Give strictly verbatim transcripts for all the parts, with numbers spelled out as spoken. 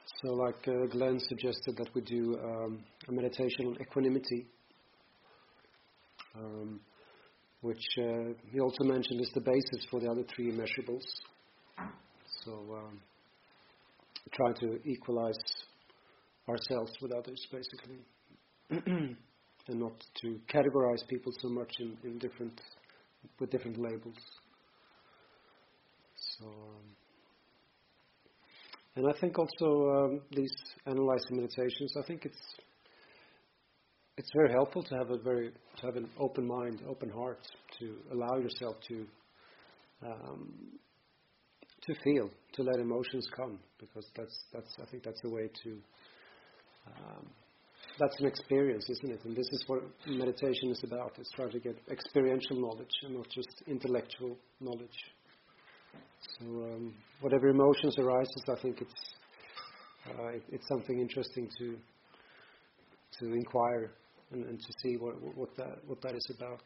So like uh, Glenn suggested that we do um, a meditation on equanimity, um, which uh, he also mentioned is the basis for the other three immeasurables. So um, try to equalize ourselves with others, basically, and not to categorize people so much in, in different with different labels. So, um, and I think also um, these analyzing meditations, I think it's it's very helpful to have a very to have an open mind, open heart, to allow yourself to um, to feel, to let emotions come, because that's that's I think that's the way to um, that's an experience, isn't it? And this is what meditation is about. It's trying to get experiential knowledge and not just intellectual knowledge. So um, whatever emotions arises, I think it's uh, it, it's something interesting to to inquire and, and to see what what that what that is about.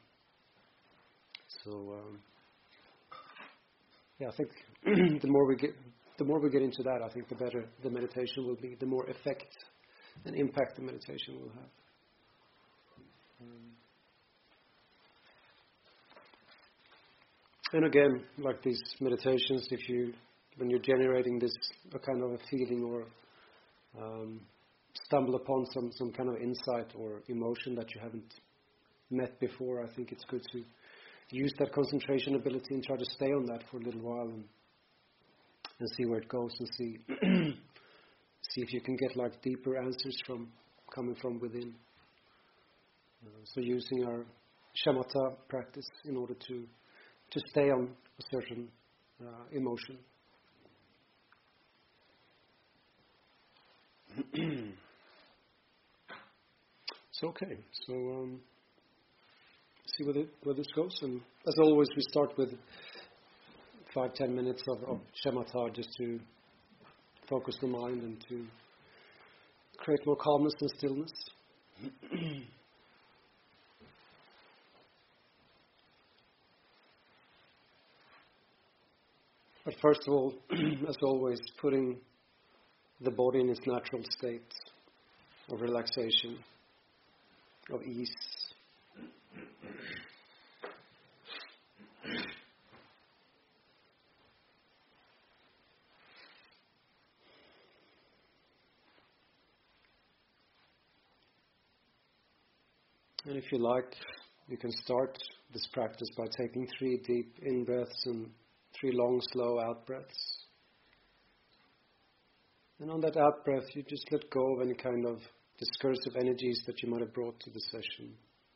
So um, yeah, I think the more we get the more we get into that, I think the better the meditation will be, the more effect and impact the meditation will have. Um, And again, like these meditations, if you, when you're generating this a kind of a feeling or um, stumble upon some, some kind of insight or emotion that you haven't met before, I think it's good to use that concentration ability and try to stay on that for a little while and and see where it goes and see see if you can get like deeper answers from coming from within. Uh, so using our shamatha practice in order to to stay on a certain uh, emotion. So okay, so um, see where, the, where this goes. And as always, we start with five, ten minutes of, of shamatha just to focus the mind and to create more calmness and stillness. But first of all, as always, putting the body in its natural state of relaxation, of ease. And if you like, you can start this practice by taking three deep in-breaths and three long, slow out-breaths. And on that out-breath, you just let go of any kind of discursive energies that you might have brought to the session.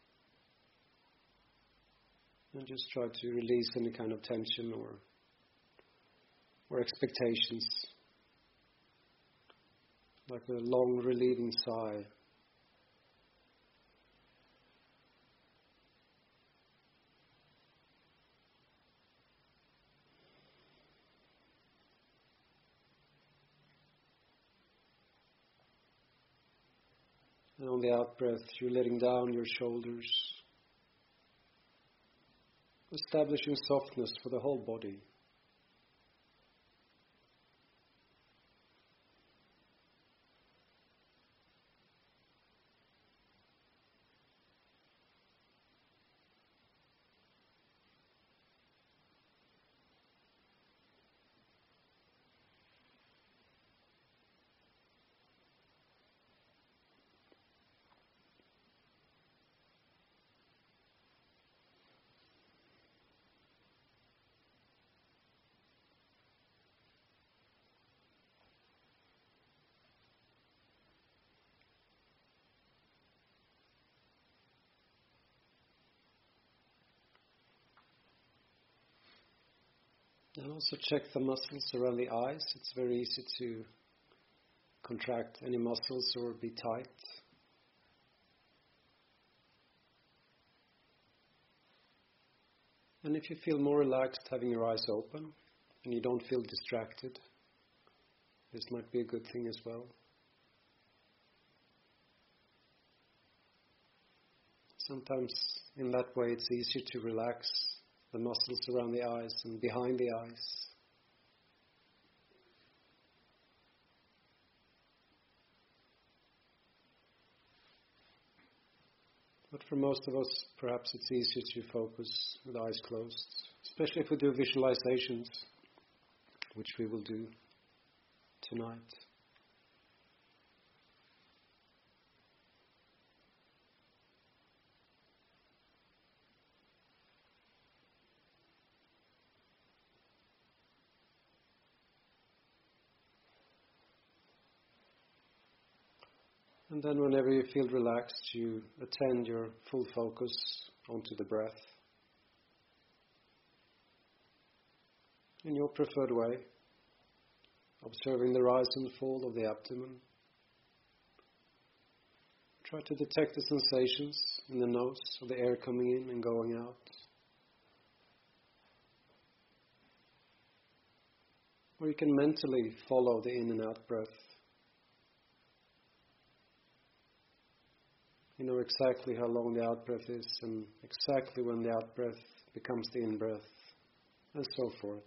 And just try to release any kind of tension or, or expectations. Like a long, relieving sigh. And on the out-breath, you're letting down your shoulders, establishing softness for the whole body. And also check the muscles around the eyes. It's very easy to contract any muscles or be tight. And if you feel more relaxed having your eyes open and you don't feel distracted, this might be a good thing as well. Sometimes in that way it's easier to relax the muscles around the eyes and behind the eyes. But for most of us, perhaps it's easier to focus with eyes closed, especially if we do visualizations, which we will do tonight. And then whenever you feel relaxed, you attend your full focus onto the breath in your preferred way, observing the rise and fall of the abdomen. Try to detect the sensations in the nose of the air coming in and going out. Or you can mentally follow the in and out breath. You know exactly how long the out-breath is and exactly when the out-breath becomes the in-breath, and so forth.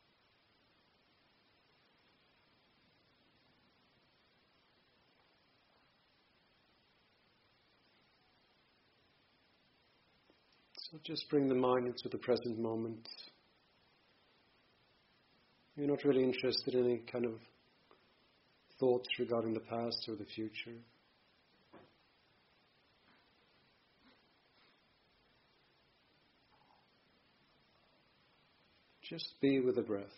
So just bring the mind into the present moment. You're not really interested in any kind of thoughts regarding the past or the future. Just be with the breath.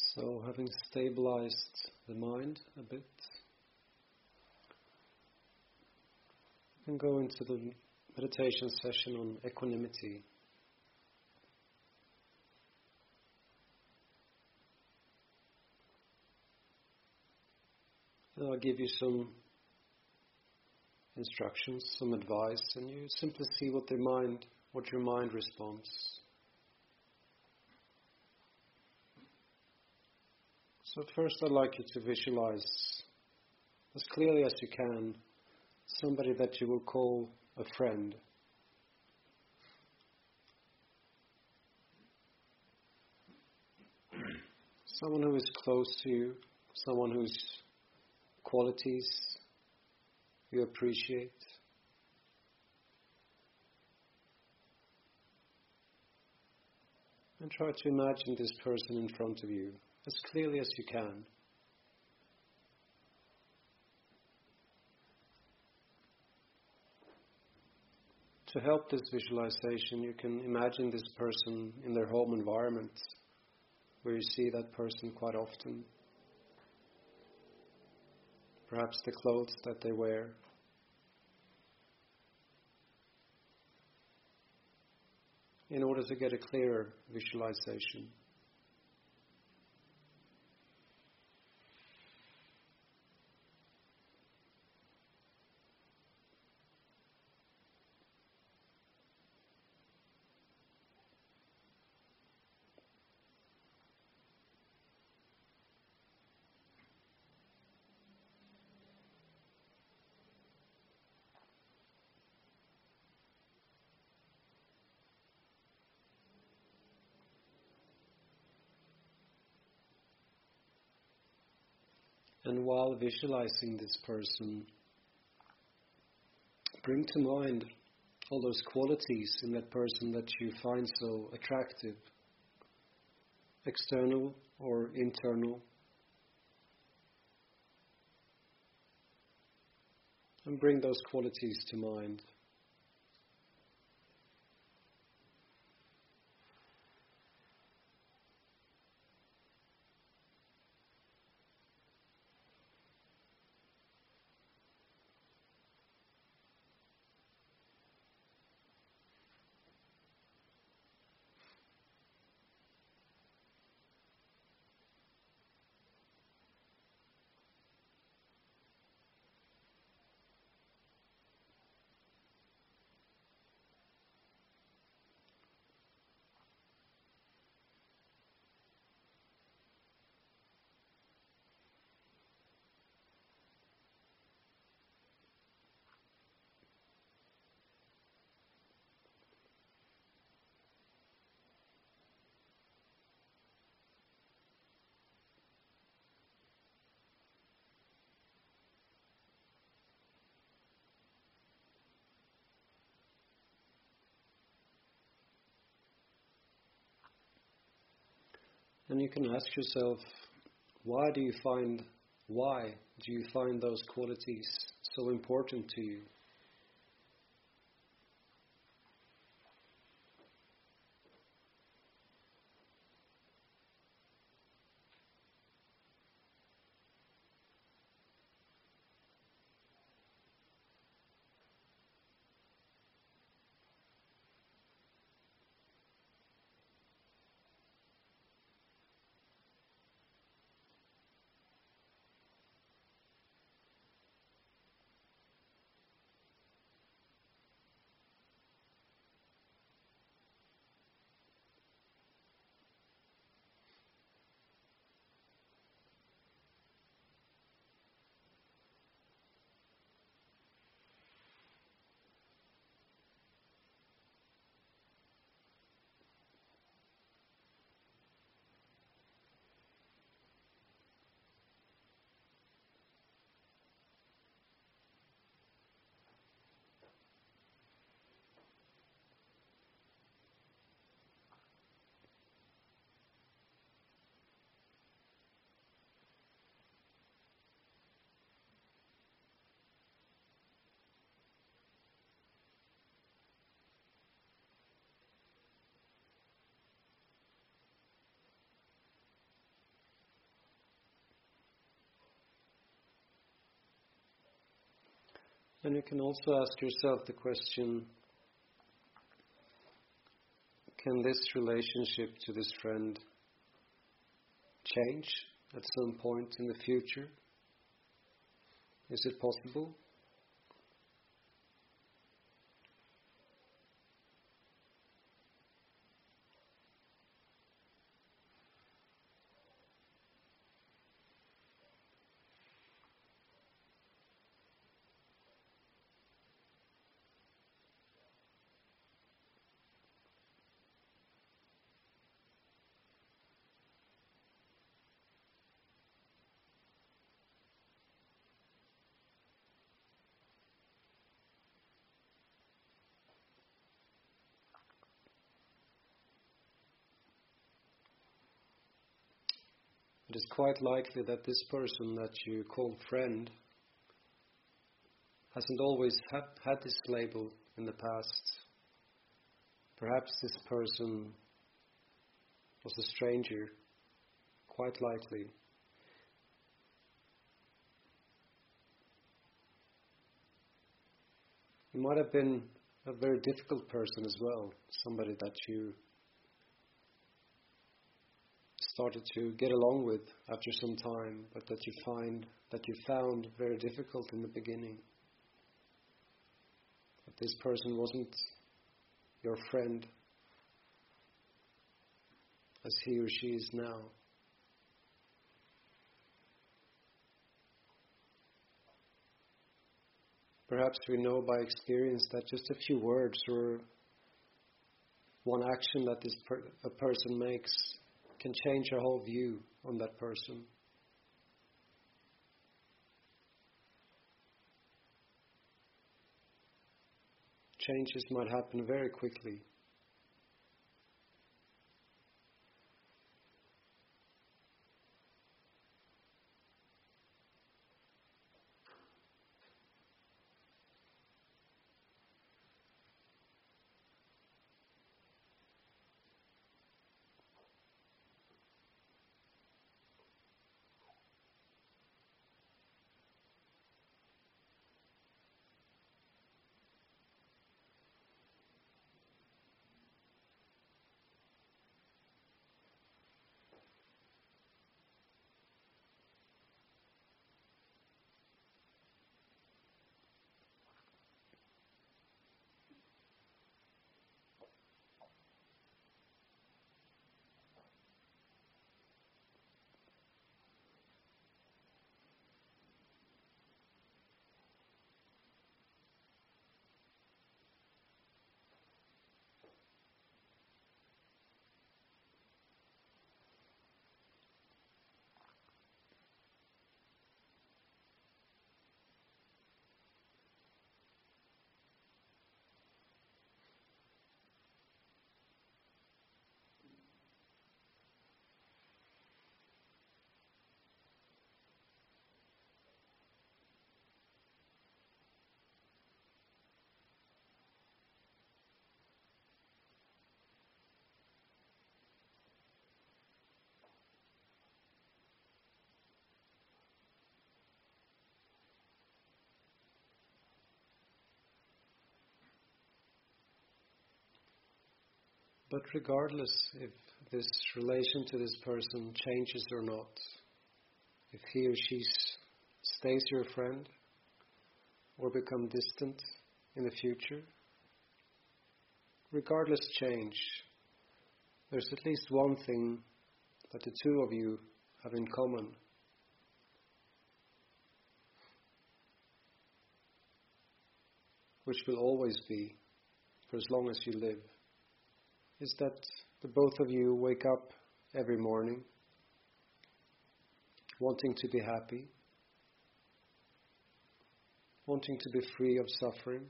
So, having stabilized the mind a bit, we can go into the meditation session on equanimity. And I'll give you some instructions, some advice, and you simply see what the mind, what your mind responds. So first I'd like you to visualize as clearly as you can somebody that you will call a friend. Someone who is close to you, someone whose qualities you appreciate. And try to imagine this person in front of you as clearly as you can. To help this visualization, you can imagine this person in their home environment, where you see that person quite often. Perhaps the clothes that they wear. In order to get a clearer visualization. And while visualizing this person, bring to mind all those qualities in that person that you find so attractive, external or internal. And bring those qualities to mind. And you can ask yourself, why do you find, why do you find those qualities so important to you? And you can also ask yourself the question, can this relationship to this friend change at some point in the future? Is it possible? It is quite likely that this person that you call friend hasn't always ha- had this label in the past. Perhaps this person was a stranger, quite likely. He might have been a very difficult person as well, somebody that you started to get along with after some time, but that you find that you found very difficult in the beginning. But this person wasn't your friend as he or she is now. Perhaps we know by experience that just a few words or one action that this per- a person makes can change our whole view on that person. Changes might happen very quickly. But regardless if this relation to this person changes or not, if he or she stays your friend or become distant in the future, regardless change, there's at least one thing that the two of you have in common. Which will always be for as long as you live, is that the both of you wake up every morning wanting to be happy, wanting to be free of suffering,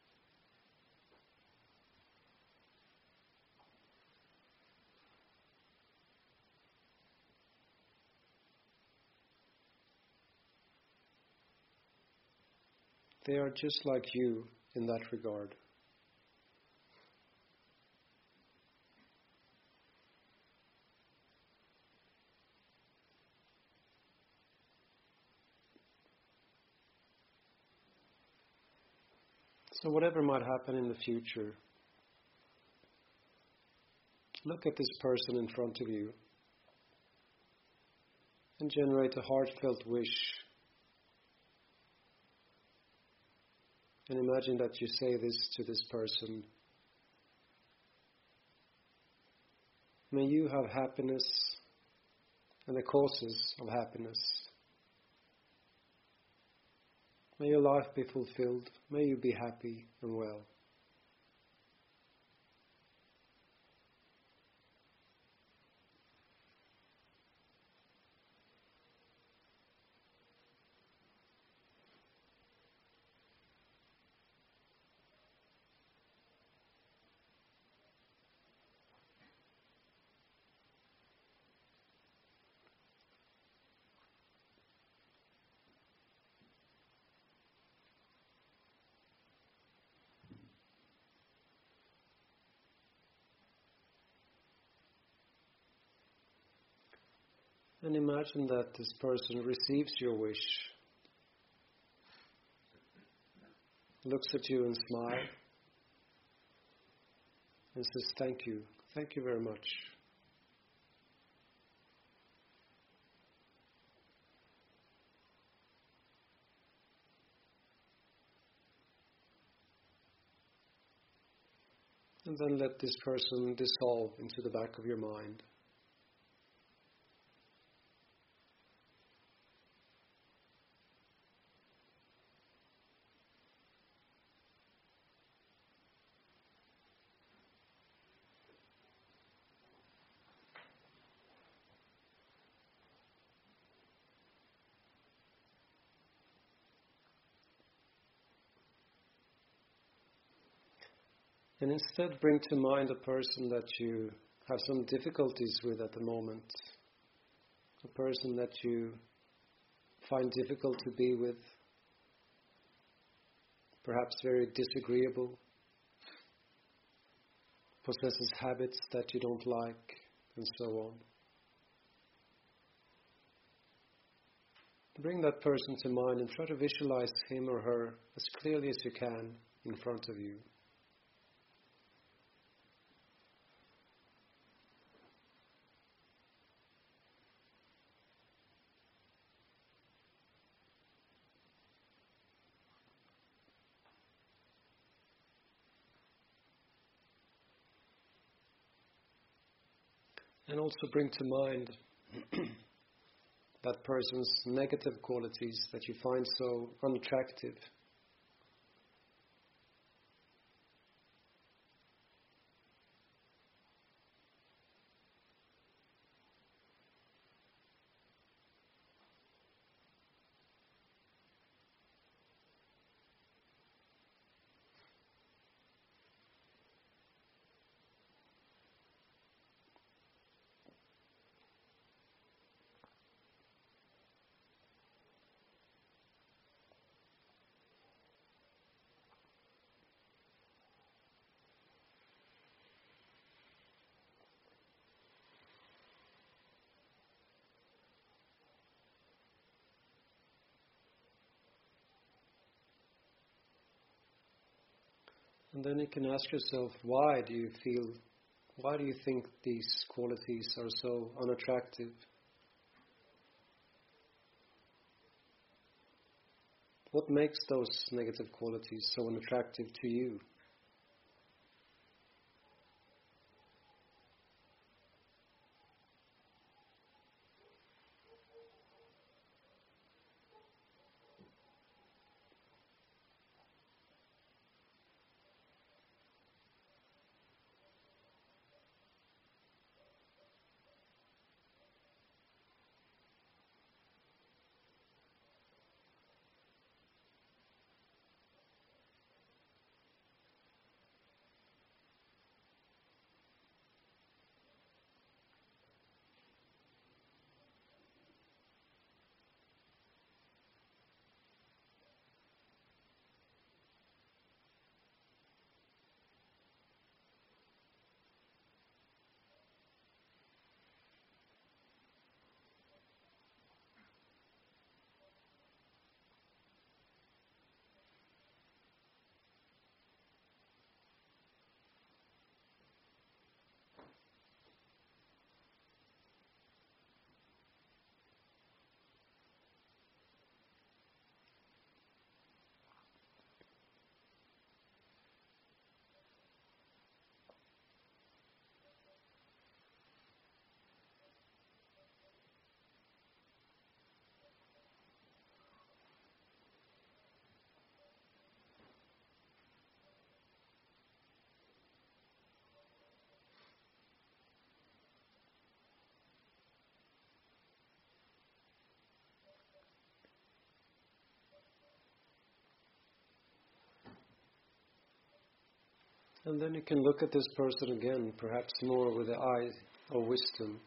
they are just like you in that regard. So whatever might happen in the future, look at this person in front of you and generate a heartfelt wish. And imagine that you say this to this person. May you have happiness and the causes of happiness. May your life be fulfilled. May you be happy and well. And imagine that this person receives your wish, looks at you and smiles, and says, thank you, thank you very much. And then let this person dissolve into the back of your mind. And instead bring to mind a person that you have some difficulties with at the moment. A person that you find difficult to be with. Perhaps very disagreeable. Possesses habits that you don't like, and so on. Bring that person to mind and try to visualize him or her as clearly as you can in front of you. And also bring to mind that person's negative qualities that you find so unattractive. And then you can ask yourself, why do you feel, why do you think these qualities are so unattractive? What makes those negative qualities so unattractive to you? And then you can look at this person again, perhaps more with the eye of wisdom.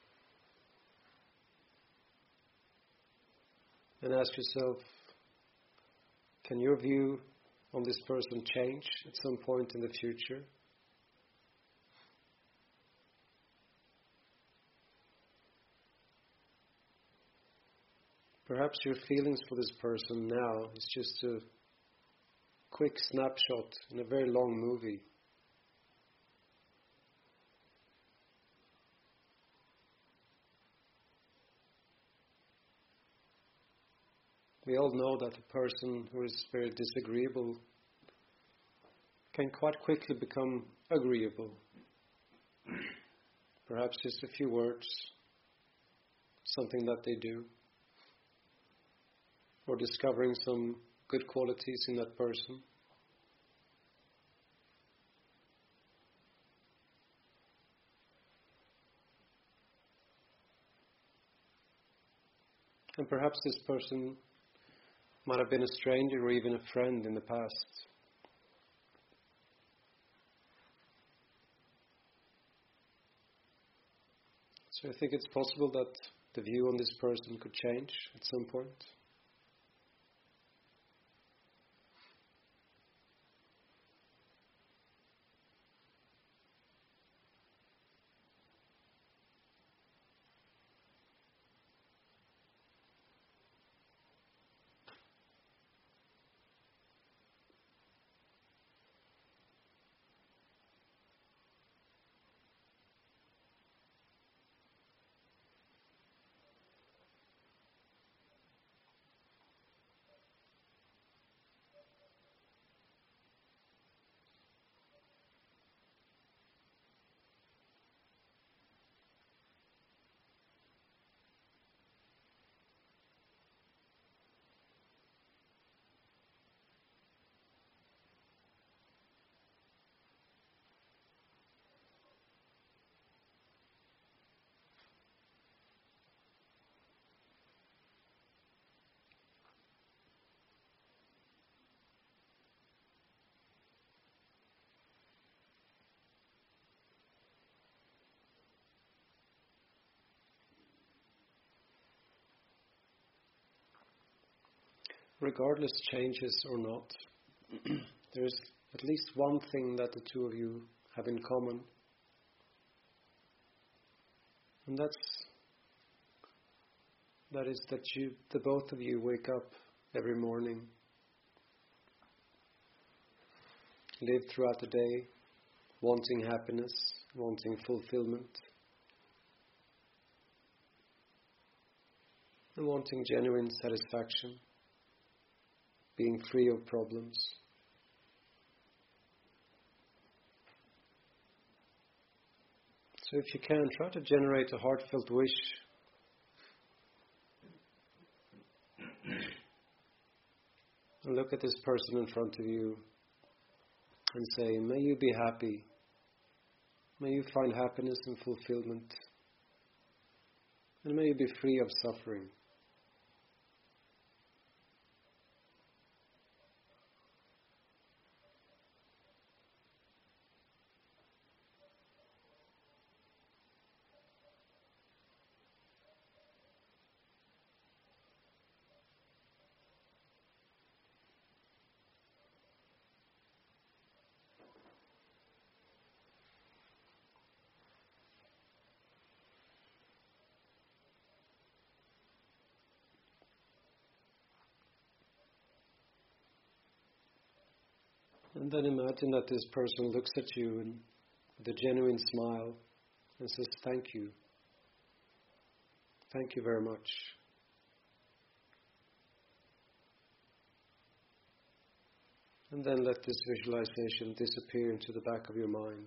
And ask yourself, can your view on this person change at some point in the future? Perhaps your feelings for this person now is just a quick snapshot in a very long movie. We all know that a person who is very disagreeable can quite quickly become agreeable. Perhaps just a few words, something that they do, or discovering some good qualities in that person. And perhaps this person might have been a stranger or even a friend in the past. So I think it's possible that the view on this person could change at some point. Regardless changes or not, there is at least one thing that the two of you have in common. And that's that is that you, the both of you, wake up every morning, live throughout the day, wanting happiness, wanting fulfillment, and wanting genuine satisfaction, being free of problems. So if you can, try to generate a heartfelt wish and look at this person in front of you and say, may you be happy, may you find happiness and fulfillment, and may you be free of suffering. And then imagine that this person looks at you and, with a genuine smile and says, thank you. Thank you very much. And then let this visualization disappear into the back of your mind.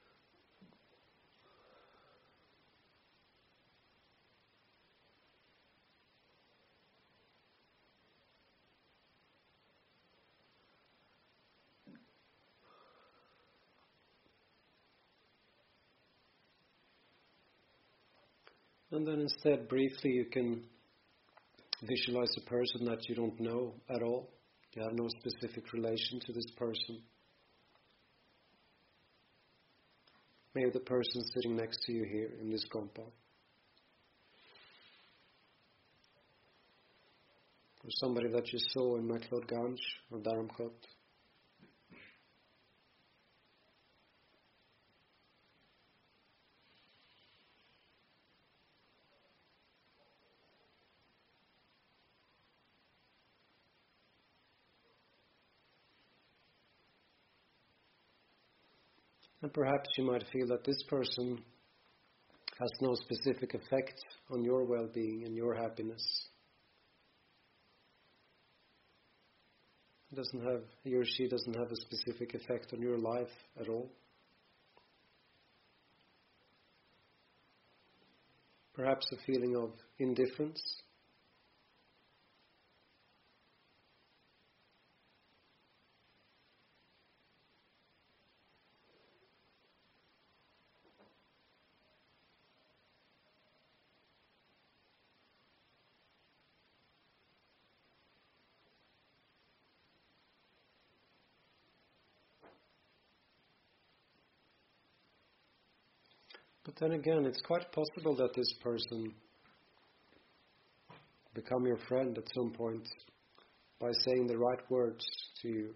And then instead, briefly, you can visualize a person that you don't know at all. You have no specific relation to this person. Maybe the person sitting next to you here in this compound. Or somebody that you saw in McLeod or Dharamkot. And perhaps you might feel that this person has no specific effect on your well-being and your happiness. It doesn't have, he or she doesn't have a specific effect on your life at all. Perhaps a feeling of indifference. But then again, it's quite possible that this person become your friend at some point by saying the right words to you.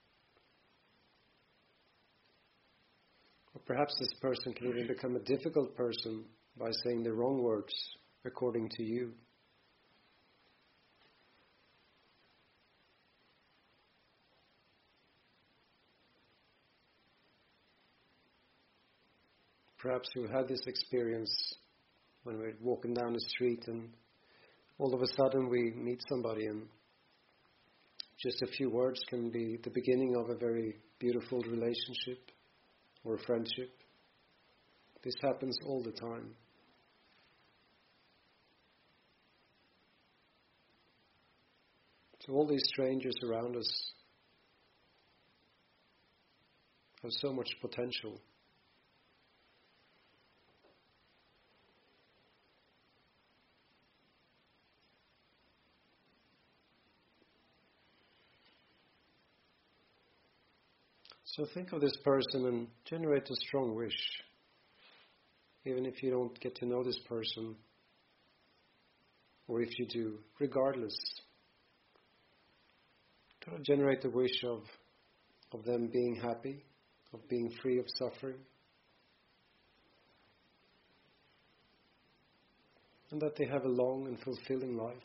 Or perhaps this person can even become a difficult person by saying the wrong words according to you. Perhaps you had this experience when we're walking down the street and all of a sudden we meet somebody and just a few words can be the beginning of a very beautiful relationship or friendship. This happens all the time. So all these strangers around us have so much potential. So think of this person and generate a strong wish. Even if you don't get to know this person, or if you do, regardless. Try to generate a wish of, of them being happy, of being free of suffering. And that they have a long and fulfilling life.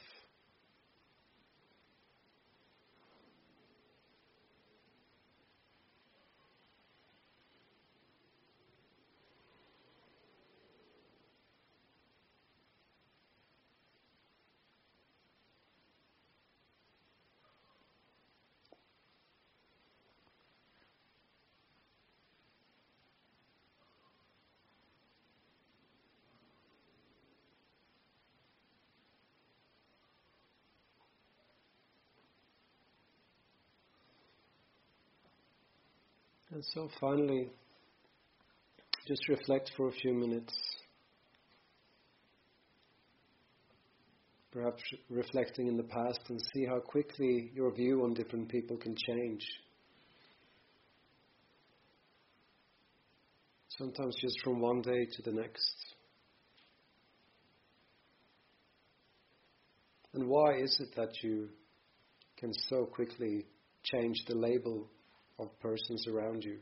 And so finally, just reflect for a few minutes. Perhaps reflecting in the past and see how quickly your view on different people can change. Sometimes just from one day to the next. And why is it that you can so quickly change the label of persons around you?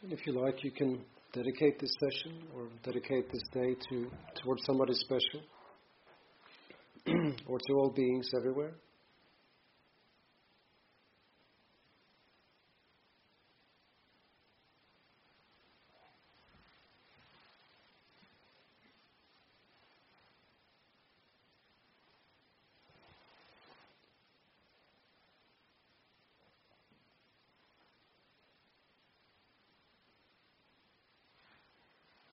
And if you like, you can dedicate this session or dedicate this day to towards somebody special or to all beings everywhere.